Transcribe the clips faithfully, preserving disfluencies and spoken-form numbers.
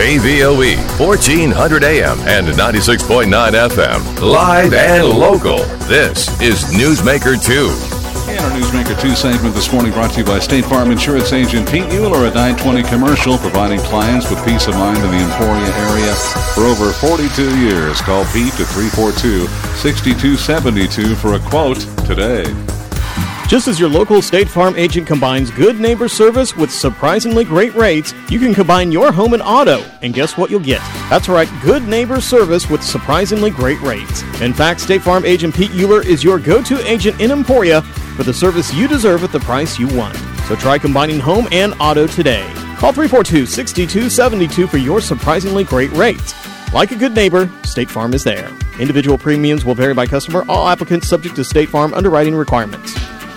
K V O E, fourteen hundred A M and ninety-six point nine F M. Live and local. This is Newsmaker two. And our Newsmaker two segment this morning brought to you by State Farm Insurance Agent Pete Euler at nine twenty Commercial, providing clients with peace of mind in the Emporia area for over forty-two years. Call Pete at three four two, six two seven two for a quote today. Just as your local State Farm agent combines good neighbor service with surprisingly great rates, you can combine your home and auto, and guess what you'll get? That's right, good neighbor service with surprisingly great rates. In fact, State Farm agent Pete Euler is your go-to agent in Emporia for the service you deserve at the price you want. So try combining home and auto today. Call three four two, six two seven two for your surprisingly great rates. Like a good neighbor, State Farm is there. Individual premiums will vary by customer. All applicants subject to State Farm underwriting requirements.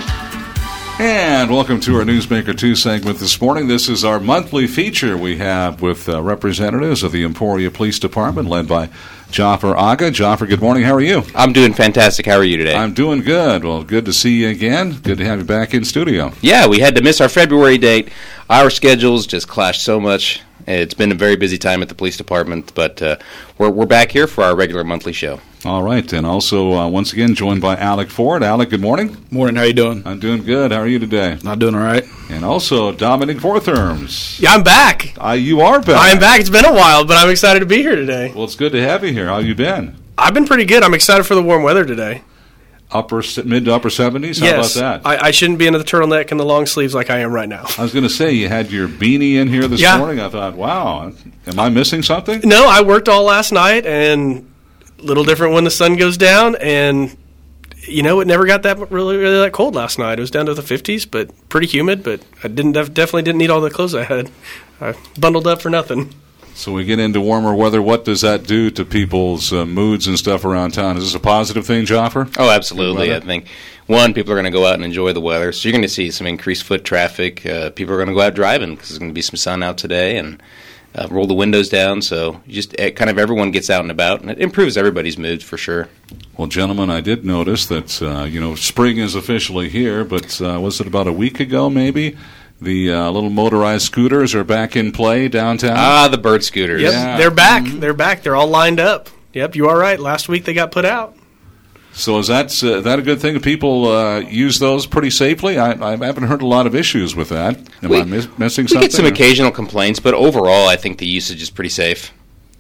And welcome to our Newsmaker two segment this morning. This is our monthly feature we have with uh, representatives of the Emporia Police Department, led by Jaffer Aga. Jaffer, good morning. How are you? I'm doing fantastic. How are you today? I'm doing good. Well, good to see you again. Good to have you back in studio. Yeah, we had to miss our February date. Our schedules just clashed so much. It's been a very busy time at the police department, but uh, we're we're back here for our regular monthly show. All right, and also uh, once again joined by Alec Ford. Alec, good morning. Morning. How you doing? I'm doing good. How are you today? I'm doing all right. And also Dominic Fortherms. Yeah, I'm back. Uh, you are back. I'm back. It's been a while, but I'm excited to be here today. Well, it's good to have you here. How you been? I've been pretty good. I'm excited for the warm weather today. Upper mid to upper seventies. How yes, about that? I, I shouldn't be in the turtleneck and the long sleeves like I am right now. I was going to say you had your beanie in here this yeah. morning. I thought, wow, am I missing something? No, I worked all last night, and a little different when the sun goes down. And you know, it never got that really really that cold last night. It was down to the fifties, but pretty humid. But I didn't def- definitely didn't need all the clothes I had. I bundled up for nothing. So we get into warmer weather. What does that do to people's uh, moods and stuff around town? Is this a positive thing, Jaffer? Oh, absolutely. I think, one, people are going to go out and enjoy the weather. So you're going to see some increased foot traffic. Uh, people are going to go out driving because there's going to be some sun out today, and uh, roll the windows down. So just uh, kind of everyone gets out and about, and it improves everybody's moods for sure. Well, gentlemen, I did notice that, uh, you know, spring is officially here, but uh, was it about a week ago maybe? The uh, little motorized scooters are back in play downtown. Ah, the bird scooters. Yep, yeah. they're back. Mm-hmm. They're back. They're all lined up. Yep, you are right. Last week they got put out. So is that uh, that a good thing? People uh, use those pretty safely? I, I haven't heard a lot of issues with that. Am we, I miss, missing we something? We get some or? occasional complaints, but overall I think the usage is pretty safe.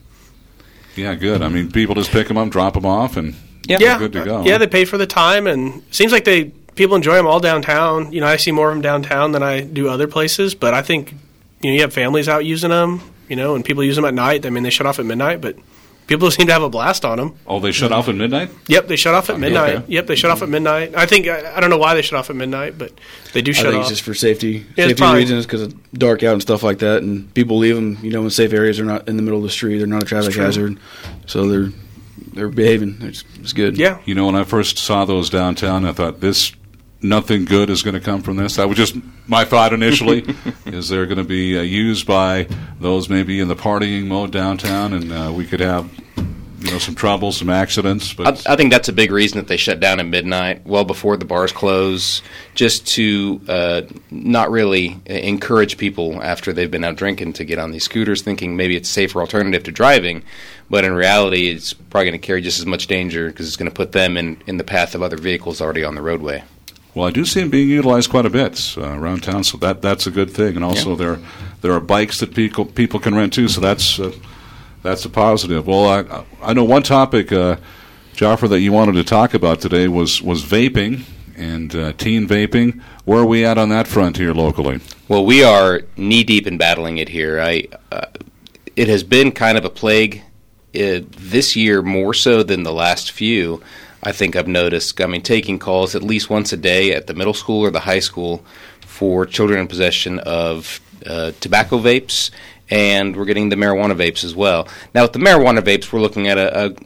Yeah, good. I mean, people just pick them up, drop them off, and yeah, they're good to go. Yeah, they pay for the time, and it seems like they people enjoy them all downtown. You know, I see more of them downtown than I do other places, but I think, you know, you have families out using them, you know, and people use them at night. I mean, they shut off at midnight, but people seem to have a blast on them. Oh, they shut off at midnight? Yep, they shut off at midnight. Okay. Yep, they shut off at midnight. I think, I, I don't know why they shut off at midnight, but they do shut I think off. it's just for safety Yeah, safety probably. reasons because it's dark out and stuff like that, and people leave them, you know, in safe areas. They're not in the middle of the street. They're not a traffic hazard, so they're they're behaving. It's, it's good. Yeah. You know, when I first saw those downtown, I thought this. Nothing good is going to come from this. That was just my thought initially. Is they're going to be uh, used by those maybe in the partying mode downtown, and uh, we could have, you know, some trouble, some accidents. But I, I think that's a big reason that they shut down at midnight, well before the bars close, just to uh, not really encourage people after they've been out drinking to get on these scooters, thinking maybe it's a safer alternative to driving. But in reality, it's probably going to carry just as much danger because it's going to put them in, in the path of other vehicles already on the roadway. Well, I do see them being utilized quite a bit uh, around town, so that that's a good thing. And also, yeah. there there are bikes that people people can rent too, so that's uh, that's a positive. Well, I I know one topic, uh, Jaffer, that you wanted to talk about today was was vaping and uh, teen vaping. Where are we at on that front here locally? Well, we are knee deep in battling it here. I uh, it has been kind of a plague uh, this year more so than the last few. I think I've noticed, I mean, taking calls at least once a day at the middle school or the high school for children in possession of uh, tobacco vapes, and we're getting the marijuana vapes as well. Now, with the marijuana vapes, we're looking at a, a,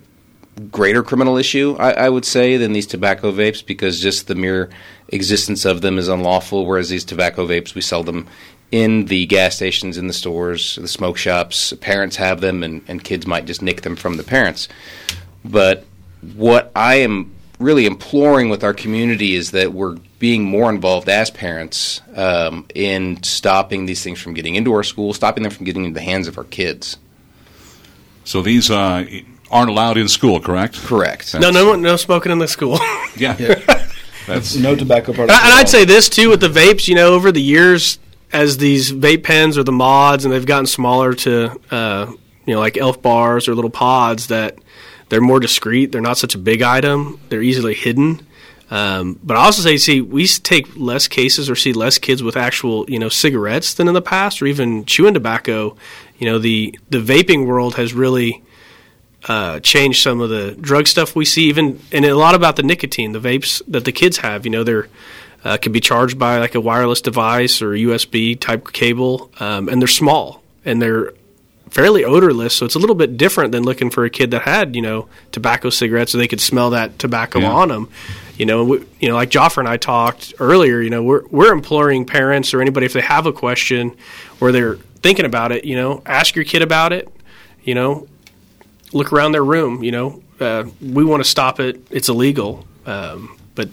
a greater criminal issue, I, I would say, than these tobacco vapes, because just the mere existence of them is unlawful, whereas these tobacco vapes, we sell them in the gas stations, in the stores, the smoke shops. Parents have them, and, and kids might just nick them from the parents. But what I am really imploring with our community is that we're being more involved as parents um, in stopping these things from getting into our school, stopping them from getting into the hands of our kids. So these uh, aren't allowed in school, correct? Correct. No, no, no smoking in the school. Yeah. Yeah. That's No tobacco And, products. I- and I'd say this too with the vapes. You know, over the years, as these vape pens or the mods, and they've gotten smaller to, uh, you know, like Elf bars or little pods, that they're more discreet. They're not such a big item. They're easily hidden. Um, but I also say, see, we s- take less cases or see less kids with actual, you know, cigarettes than in the past, or even chewing tobacco. You know, the the vaping world has really uh, changed some of the drug stuff we see, even and a lot about the nicotine, the vapes that the kids have. You know, they're uh, can be charged by like a wireless device or a U S B type cable, um, and they're small and they're fairly odorless, so it's a little bit different than looking for a kid that had, you know, tobacco cigarettes so they could smell that tobacco Yeah. on them. You know, we, you know, like Joffre and I talked earlier, you know, we're we're imploring parents or anybody if they have a question or they're thinking about it, you know, ask your kid about it, you know, look around their room, you know. Uh, we want to stop it. It's illegal. Um, but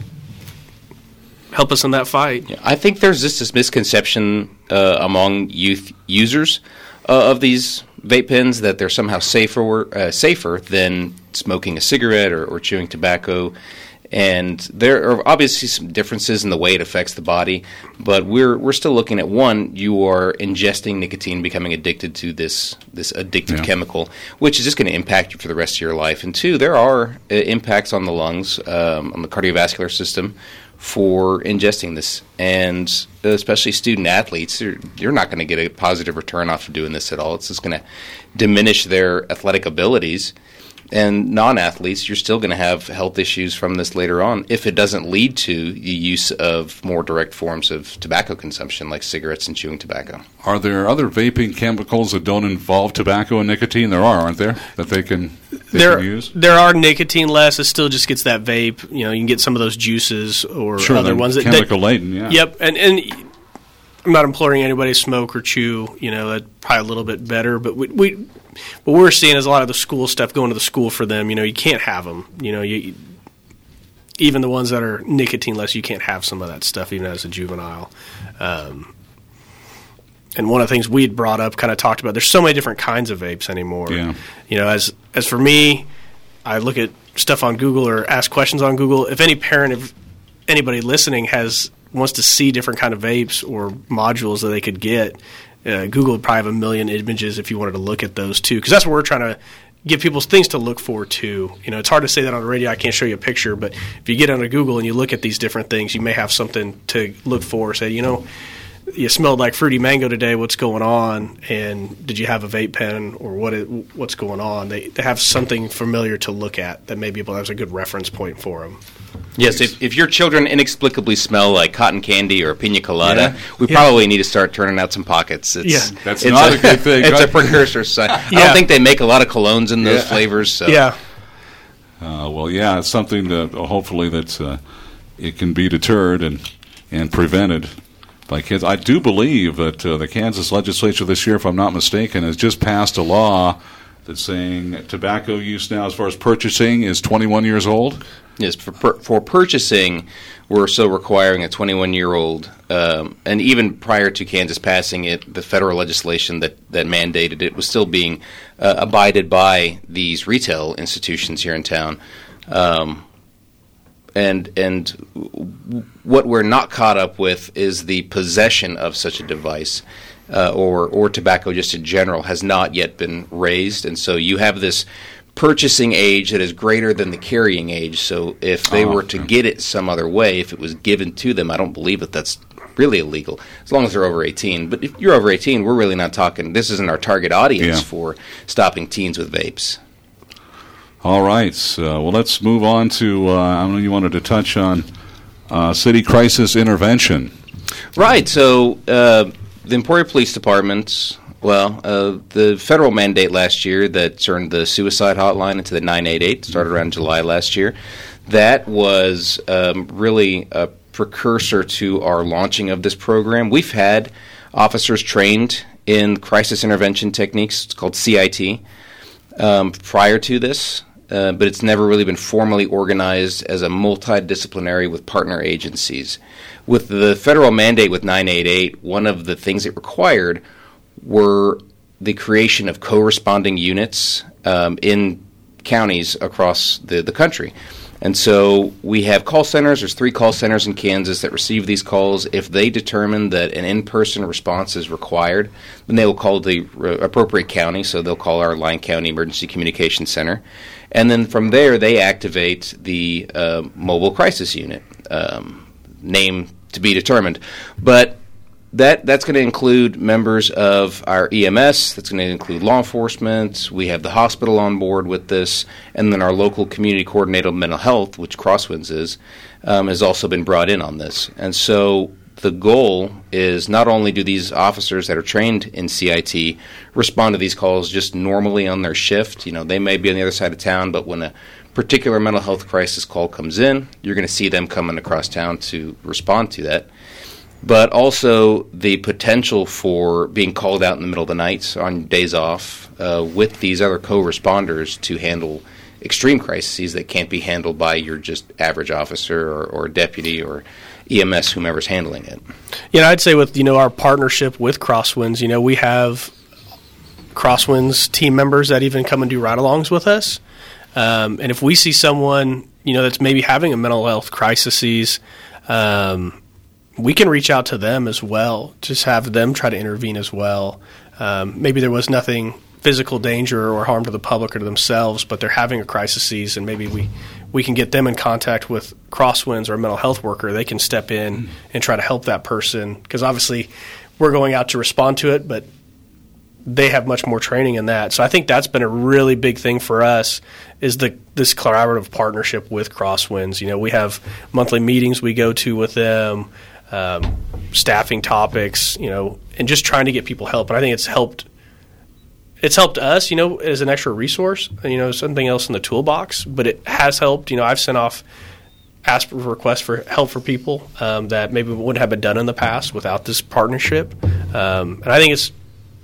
help us in that fight. Yeah, I think there's just this misconception uh, among youth users uh, of these vape pens that they're somehow safer uh, safer than smoking a cigarette or, or chewing tobacco. And there are obviously some differences in the way it affects the body, but we're we're still looking at, one, you are ingesting nicotine, becoming addicted to this this addictive Yeah. chemical, which is just going to impact you for the rest of your life. And two, there are uh, impacts on the lungs, um, on the cardiovascular system for ingesting this. And especially student athletes, you're, you're not going to get a positive return off of doing this at all. It's just going to diminish their athletic abilities. And non-athletes, you're still going to have health issues from this later on if it doesn't lead to the use of more direct forms of tobacco consumption like cigarettes and chewing tobacco. Are there other vaping chemicals that don't involve tobacco and nicotine? There are, aren't there, that they can, they there, can use? there are nicotine less. It still just gets that vape. You know, you can get some of those juices or Sure, other they're ones that chemical that, laden, yeah. Yep, and and I'm not imploring anybody to smoke or chew. You know, that's probably a little bit better. But we, we what we're seeing is a lot of the school stuff going to the school for them. You know, you can't have them. You know, you even the ones that are nicotine less, you can't have some of that stuff even as a juvenile. Um, and one of the things we'd brought up, kind of talked about, there's so many different kinds of vapes anymore. Yeah. You know, as as for me, I look at stuff on Google or ask questions on Google. If any parent, if anybody listening has wants to see different kind of vapes or modules that they could get, uh, Google would probably have a million images if you wanted to look at those too, because that's what we're trying to give people things to look for too. You know, it's hard to say that on the radio. I can't show you a picture, but if you get onto Google and you look at these different things, you may have something to look for. Say, you know, you smelled like fruity mango today. What's going on? And did you have a vape pen or what? It, what's going on? They, they have something familiar to look at that maybe that's a good reference point for them. Yes, if, if your children inexplicably smell like cotton candy or pina colada, Yeah. we Yeah. probably need to start turning out some pockets. It's, Yeah. That's it's not a good thing, It's a right? precursor sign. I Yeah. don't think they make a lot of colognes in those Yeah. flavors. So. Yeah. Uh, well, yeah, it's something that uh, hopefully that uh, it can be deterred and, and prevented by kids. I do believe that uh, the Kansas legislature this year, if I'm not mistaken, has just passed a law that's saying tobacco use now, as far as purchasing, is twenty-one years old. Yes, for per, for purchasing, we're still requiring a twenty-one-year-old, um, and even prior to Kansas passing it, the federal legislation that, that mandated it was still being uh, abided by these retail institutions here in town. Um, and and what we're not caught up with is the possession of such a device. Uh, or or tobacco just in general has not yet been raised, and so you have this purchasing age that is greater than the carrying age. So if they Oh, were to okay. get it some other way, if it was given to them, I don't believe that that's really illegal, as long as they're over eighteen. But if you're over eighteen, we're really not talking, this isn't our target audience Yeah. for stopping teens with vapes. All right. Uh, well, let's move on to, uh, I know you wanted to touch on uh, city crisis intervention. Right, so uh, the Emporia Police Department, well, uh, the federal mandate last year that turned the suicide hotline into the nine eight eight, started around July last year, that was um, really a precursor to our launching of this program. We've had officers trained in crisis intervention techniques, it's called C I T, um, prior to this, uh, but it's never really been formally organized as a multidisciplinary with partner agencies. With the federal mandate with nine eighty-eight, one of the things it required were the creation of corresponding units um, in counties across the, the country. And so we have call centers. There's three call centers in Kansas that receive these calls. If they determine that an in-person response is required, then they will call the re- appropriate county. So they'll call our Lyon County Emergency Communications Center. And then from there, they activate the uh, mobile crisis unit, um, name to be determined. But That that's going to include members of our E M S. That's going to include law enforcement. We have the hospital on board with this, and then our local community coordinator of mental health, which Crosswinds is, um, has also been brought in on this. And so the goal is not only do these officers that are trained in C I T respond to these calls just normally on their shift. You know, they may be on the other side of town, but when a particular mental health crisis call comes in, you're going to see them coming across town to respond to that. But also the potential for being called out in the middle of the night on days off uh, with these other co-responders to handle extreme crises that can't be handled by your just average officer or, or deputy or E M S, whomever's handling it. Yeah, I'd say with, you know, our partnership with Crosswinds, you know, we have Crosswinds team members that even come and do ride-alongs with us. Um, and if we see someone, you know, that's maybe having a mental health crisis, um, we can reach out to them as well, just have them try to intervene as well. Um, maybe there was nothing physical danger or harm to the public or to themselves, but they're having a crisis, and maybe we, we can get them in contact with Crosswinds or a mental health worker. They can step in mm. and try to help that person, because obviously we're going out to respond to it, but they have much more training in that. So I think that's been a really big thing for us, is the this collaborative partnership with Crosswinds. You know, we have monthly meetings we go to with them, um, staffing topics, you know, and just trying to get people help. And I think it's helped it's helped us, you know, as an extra resource, you know, something else in the toolbox. But it has helped. You know, I've sent off asked for requests for help for people um, that maybe wouldn't have been done in the past without this partnership. Um, and I think it's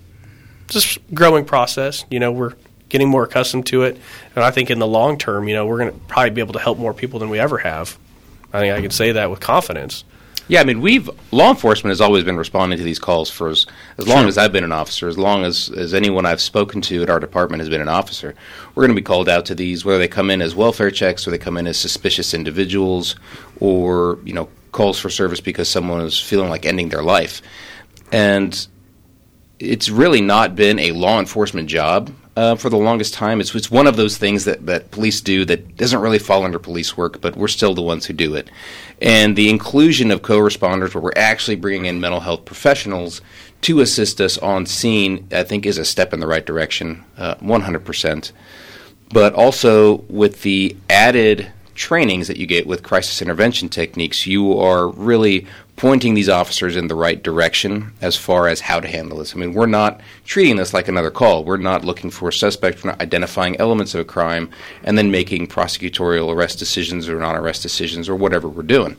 just a growing process. You know, we're getting more accustomed to it. And I think in the long term, you know, we're going to probably be able to help more people than we ever have. I think I can say that with confidence. Yeah, I mean, we've law enforcement has always been responding to these calls for as, as long sure. as I've been an officer, as long as, as anyone I've spoken to at our department has been an officer. We're going to be called out to these, whether they come in as welfare checks or they come in as suspicious individuals, or, you know, calls for service because someone is feeling like ending their life. And it's really not been a law enforcement job uh, for the longest time. It's, it's one of those things that, that police do that doesn't really fall under police work, but we're still the ones who do it. And the inclusion of co-responders, where we're actually bringing in mental health professionals to assist us on scene, I think is a step in the right direction, uh, one hundred percent. But also with the added trainings that you get with crisis intervention techniques, you are really pointing these officers in the right direction as far as how to handle this. I mean, we're not treating this like another call. We're not looking for a suspect. We're not identifying elements of a crime and then making prosecutorial arrest decisions or non-arrest decisions or whatever we're doing.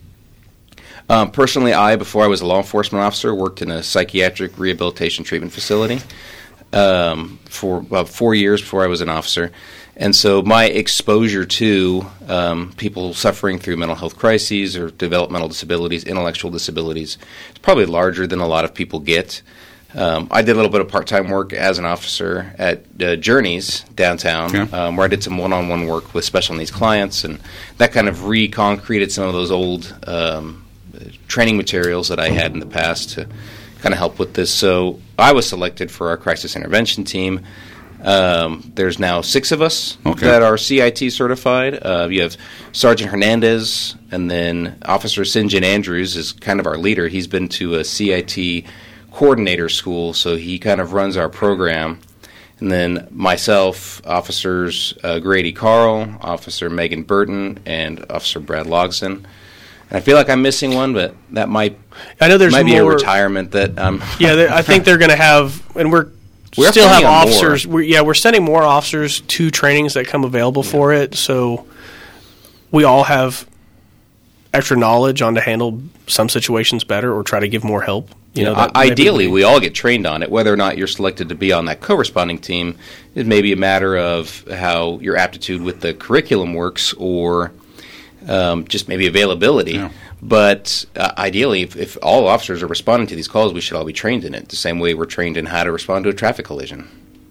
Um, personally, I, before I was a law enforcement officer, worked in a psychiatric rehabilitation treatment facility um, for about four years before I was an officer. And so my exposure to um, people suffering through mental health crises or developmental disabilities, intellectual disabilities, is probably larger than a lot of people get. Um, I did a little bit of part-time work as an officer at uh, Journeys downtown, yeah. um, where I did some one-on-one work with special needs clients, and that kind of re-concreted some of those old um, training materials that I had in the past to kind of help with this. So I was selected for our crisis intervention team. Um, there's now six of us okay. that are C I T certified. Uh, you have Sergeant Hernandez, and then Officer St. John Andrews is kind of our leader. He's been to a C I T coordinator school, so he kind of runs our program. And then myself, Officers uh, Grady Carl, Officer Megan Burton, and Officer Brad Logson. And I feel like I'm missing one, but that might, I know there's might be more, a retirement that um yeah, I think they're going to have, and we're We're still have officers. We're, yeah, we're sending more officers to trainings that come available yeah. for it. So we all have extra knowledge on to handle some situations better or try to give more help You know, Yeah, that ideally, maybe- we all get trained on it. Whether or not you're selected to be on that co-responding team, it may be a matter of how your aptitude with the curriculum works, or um, just maybe availability. Yeah. But uh, ideally, if, if all officers are responding to these calls, we should all be trained in it, the same way we're trained in how to respond to a traffic collision.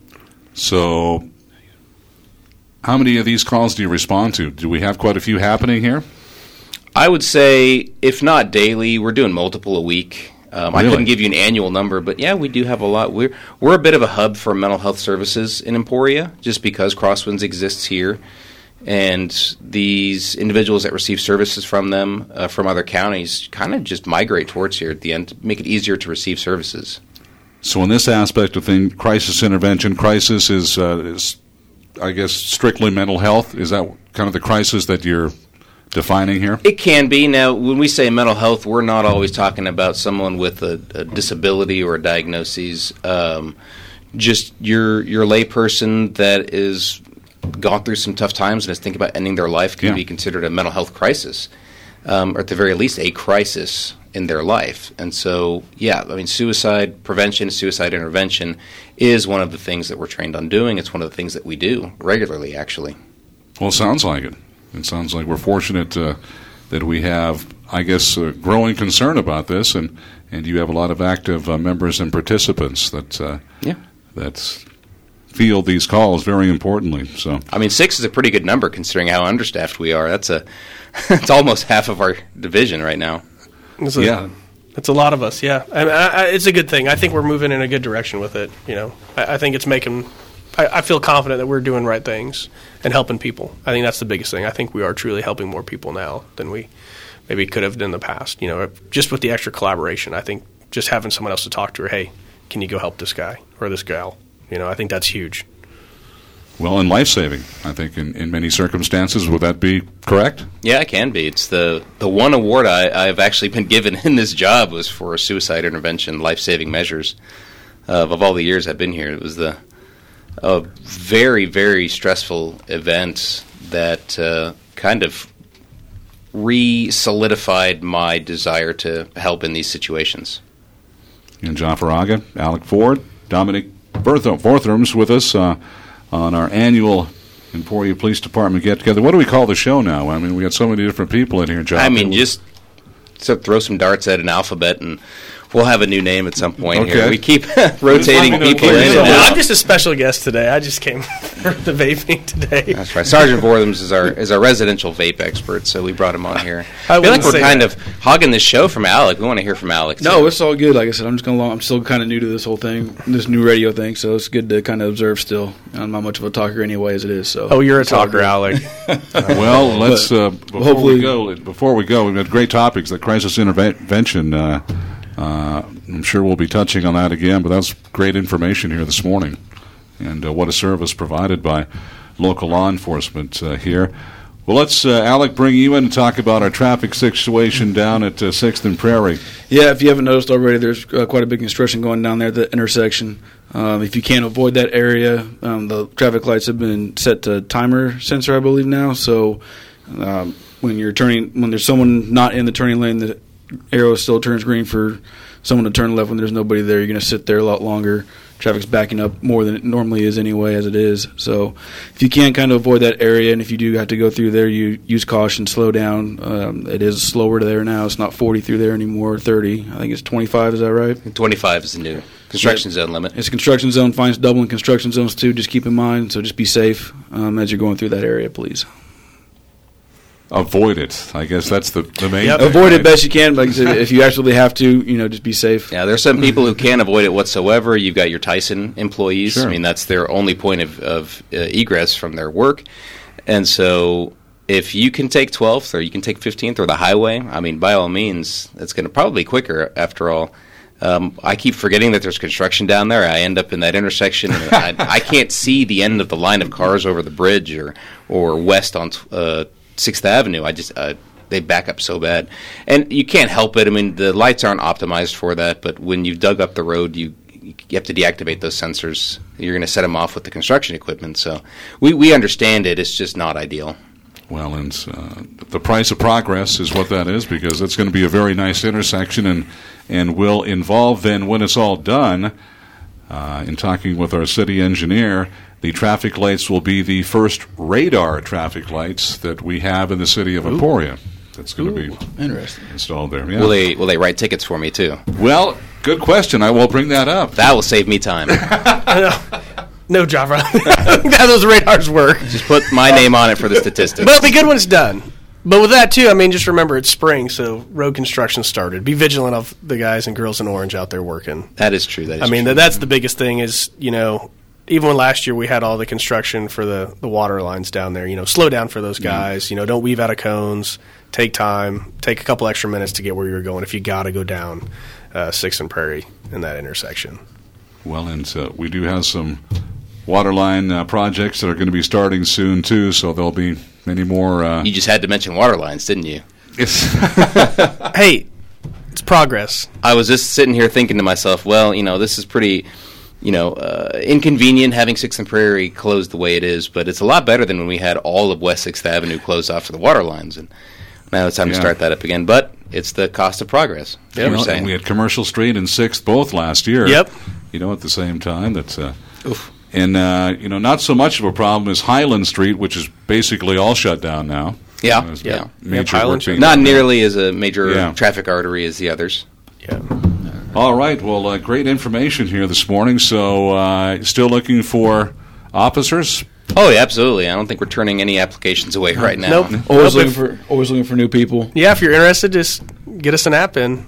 So, how many of these calls do you respond to? Do we have quite a few happening here? I would say, if not daily, we're doing multiple a week. Um, I Really? couldn't give you an annual number, but yeah, we do have a lot. We're we're a bit of a hub for mental health services in Emporia, just because Crosswinds exists here, and these individuals that receive services from them uh, from other counties kind of just migrate towards here at the end to make it easier to receive services. So, in this aspect of things, crisis intervention, crisis is, uh, is, I guess, strictly mental health. Is that kind of the crisis that you're defining here? It can be. Now, when we say mental health, we're not always talking about someone with a, a disability or a diagnosis. Um, just your your layperson that is gone through some tough times and is thinking about ending their life can Yeah. be considered a mental health crisis, um, or at the very least, a crisis in their life. And so, yeah, I mean, suicide prevention, suicide intervention is one of the things that we're trained on doing. It's one of the things that we do regularly, actually. Well, it sounds like it. It sounds like we're fortunate uh, that we have, I guess, a growing concern about this, and, and you have a lot of active uh, members and participants that uh, Yeah. that field these calls very importantly. So, I mean, six is a pretty good number considering how understaffed we are. That's a, it's almost half of our division right now. It's a, yeah. It's a lot of us, yeah. I mean, I, I, it's a good thing. I think we're moving in a good direction with it. You know, I, I think it's making. I, I feel confident that we're doing right things and helping people. I think that's the biggest thing. I think we are truly helping more people now than we maybe could have in the past. You know, just with the extra collaboration. I think just having someone else to talk to, or hey, can you go help this guy or this gal? You know, I think that's huge. well, and life-saving, I think, in, in many circumstances. Would that be correct? Yeah, it can be. It's the the one award I, I've actually been given in this job was for suicide intervention, life-saving measures. Uh, of all the years I've been here, it was the a very, very stressful event that uh, kind of re-solidified my desire to help in these situations. In John Faraga, Alec Ford, Dominic Bertham, Fortham's with us uh, on our annual Emporia Police Department get-together. What do we call the show now? I mean, we got so many different people in here, John. I mean, just so throw some darts at an alphabet and we'll have a new name at some point Okay. here. We keep rotating Let me know people what in you're and saying. out. I'm just a special guest today. I just came for the vaping today. That's right. Sergeant Vorthams is our is our residential vape expert, so we brought him on here. I I feel like wouldn't we're say kind that. of hogging this show from Alec. We want to hear from Alec. No, too. it's all good. Like I said, I'm just going along. I'm still kind of new to this whole thing, this new radio thing. So it's good to kind of observe. Still, I'm not much of a talker anyway, as it is. So. Oh, you're a it's all talker, good. Alec. Well, let's uh, before hopefully- we go. Before we go, we've got great topics. The crisis intervention. Uh, uh, I'm sure we'll be touching on that again. But that's great information here this morning, and uh, what a service provided by local law enforcement uh, here. Well, let's uh, Alec bring you in to talk about our traffic situation down at uh, Sixth and Prairie. Yeah, if you haven't noticed already, there's uh, quite a big construction going down there at the intersection. Um, if you can't avoid that area, um, the traffic lights have been set to timer sensor, I believe now. So um, when you're turning, when there's someone not in the turning lane, the arrow still turns green for someone to turn left. When there's nobody there, you're going to sit there a lot longer. Traffic's backing up more than it normally is anyway, as it is. So if you can kind of avoid that area, and if you do have to go through there, you use caution, slow down. Um, it is slower there now. It's not forty through there anymore, thirty. I think it's twenty-five, is that right? twenty-five is the new construction Yeah. zone limit. It's a construction zone. Fines double in construction zones, too. Just keep in mind. So just be safe um, as you're going through that area, please. Avoid it. I guess that's the, the main Yep. thing, Avoid it right? best you can. Like I said, if you absolutely have to, you know, just be safe. Yeah, there's some people who can't avoid it whatsoever. You've got your Tyson employees. Sure. I mean, that's their only point of, of uh, egress from their work. And so if you can take twelfth or you can take fifteenth or the highway, I mean, by all means, it's going to probably be quicker after all. Um, I keep forgetting that there's construction down there. I end up in that intersection. And I, I can't see the end of the line of cars over the bridge or, or west on uh, sixth Avenue. I just uh, they back up so bad, and you can't help it. I mean, the lights aren't optimized for that. But when you dug up the road, you you have to deactivate those sensors. You're going to set them off with the construction equipment. So we we understand it. It's just not ideal. Well, and uh, the price of progress is what that is, because it's going to be a very nice intersection and, and will involve then, when it's all done, uh, in talking with our city engineer, the traffic lights will be the first radar traffic lights that we have in the city of Emporia. That's going to be interesting installed there. Yeah. Will they will they write tickets for me too? Well, good question. I will bring that up. That will save me time. No, Jaffer. How those radars work. Just put my name on it for the statistics. But it'll be good when it's done. But with that, too, I mean, just remember it's spring, so road construction started. Be vigilant of the guys and girls in orange out there working. That is true. That is I mean, true. that's the biggest thing is, you know, even when last year we had all the construction for the, the water lines down there, you know, slow down for those guys. Mm-hmm. You know, don't weave out of cones. Take time. Take a couple extra minutes to get where you're going if you got to go down uh, sixth and Prairie in that intersection. Well, and uh, we do have some waterline uh, projects that are going to be starting soon, too, so there'll be many more. Uh, you just had to mention water lines, didn't you? Hey, it's progress. I was just sitting here thinking to myself, well, you know, this is pretty, you know, uh, inconvenient having sixth and Prairie closed the way it is, but it's a lot better than when we had all of West sixth Avenue closed off for the water lines, and now it's time yeah. to start that up again. But it's the cost of progress. Yep. You know, and we had Commercial Street and sixth both last year. Yep. You know, at the same time. That's uh, Oof. And, uh, you know, not so much of a problem as Highland Street, which is basically all shut down now. Yeah, you know, yeah. Major yeah, work being not done. nearly as a major yeah. traffic artery as the others. Yeah. All right. Well, uh, great information here this morning. So, uh, still looking for officers? Oh, yeah, absolutely. I don't think we're turning any applications away right now. Nope. Always nope. looking for always looking for new people. Yeah, if you're interested, just get us an app in.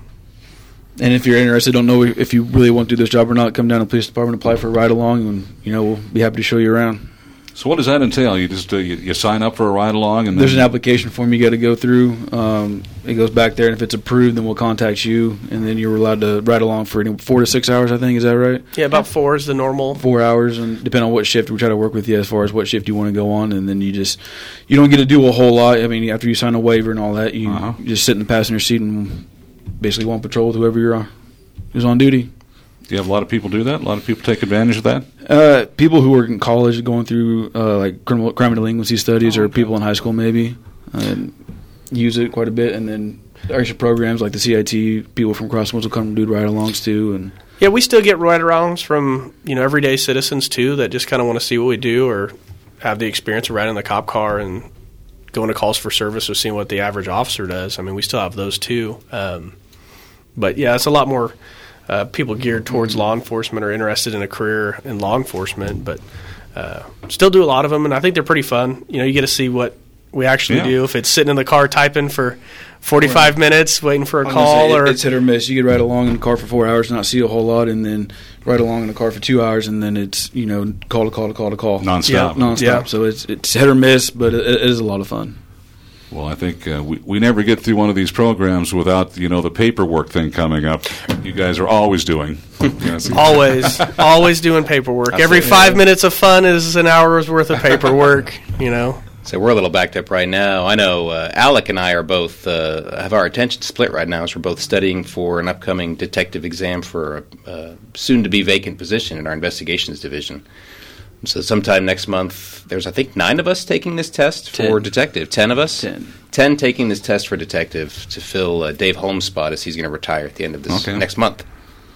And if you're interested, don't know if you really want to do this job or not, come down to the police department, apply for a ride along, and you know we'll be happy to show you around. So what does that entail? You just uh, you, you sign up for a ride along, and there's then an application form you got to go through. Um, it goes back there, and if it's approved, then we'll contact you, and then you're allowed to ride along for any, four to six hours. I think is that right? Yeah, about four is the normal. Four hours, and depending on what shift, we try to work with you as far as what shift you want to go on, and then you just you don't get to do a whole lot. I mean, after you sign a waiver and all that, you, uh-huh. you just sit in the passenger seat and basically go on patrol with whoever you're on, who's on duty. Do you have a lot of people do that? A lot of people take advantage of that? Uh, people who are in college going through uh, like criminal crime and delinquency studies, oh, or okay. people in high school maybe, uh, use it quite a bit. And then extra programs like the C I T, people from Crosswinds will come and do ride-alongs too. And yeah, we still get ride-alongs from you know everyday citizens too that just kind of want to see what we do or have the experience of riding in the cop car and going to calls for service or seeing what the average officer does. I mean, we still have those too. Um, but yeah, it's a lot more. Uh, people geared towards law enforcement are interested in a career in law enforcement, but uh, still do a lot of them, and I think they're pretty fun. You know, you get to see what we actually yeah. do. If it's sitting in the car typing for forty-five minutes, waiting for a call, say, or it's hit or miss. You could ride along in the car for four hours and not see a whole lot, and then ride along in the car for two hours, and then it's you know call to call to call to call nonstop, yeah. nonstop. Yeah. So it's it's hit or miss, but it, it is a lot of fun. Well, I think uh, we, we never get through one of these programs without, you know, the paperwork thing coming up. You guys are always doing. Yes. always, always doing paperwork. That's Every it, five yeah. minutes of fun is an hour's worth of paperwork, you know. So we're a little backed up right now. I know uh, Alec and I are both, uh, have our attention split right now as we're both studying for an upcoming detective exam for a uh, soon-to-be vacant position in our investigations division. So sometime next month, there's, I think, nine of us taking this test for Ten. detective. Ten of us? Ten. Ten taking this test for detective to fill uh, Dave Holmes' spot as he's going to retire at the end of this Okay. next month.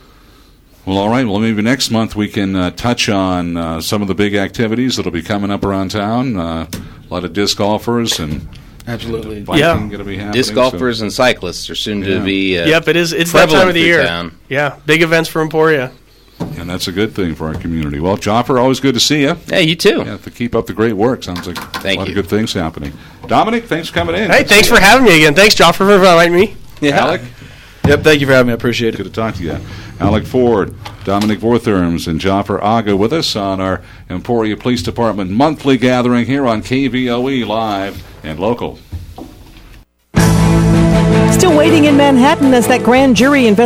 Well, all right. Well, maybe next month we can uh, touch on uh, some of the big activities that will be coming up around town. Uh, a lot of disc golfers and Absolutely. biking Yeah. going to be happening. Disc golfers so. and cyclists are soon Yeah. to be uh, Yep, it is. It's that prevalent time of the through year. town. Yeah, big events for Emporia. And that's a good thing for our community. Well, Joffer, always good to see you. Hey, you too. Yeah, to keep up the great work. Sounds like Thank a lot you. of good things happening. Dominic, thanks for coming in. Hey, Good to thanks see for you. having me again. Thanks, Joffer, for inviting me. Yeah. Alec, Yep. Thank you for having me. I appreciate it. good to talk to you. Alec Ford, Dominic Vortherms, and Joffer Aga with us on our Emporia Police Department monthly gathering here on K V O E Live and Local. Still waiting in Manhattan as that grand jury investigation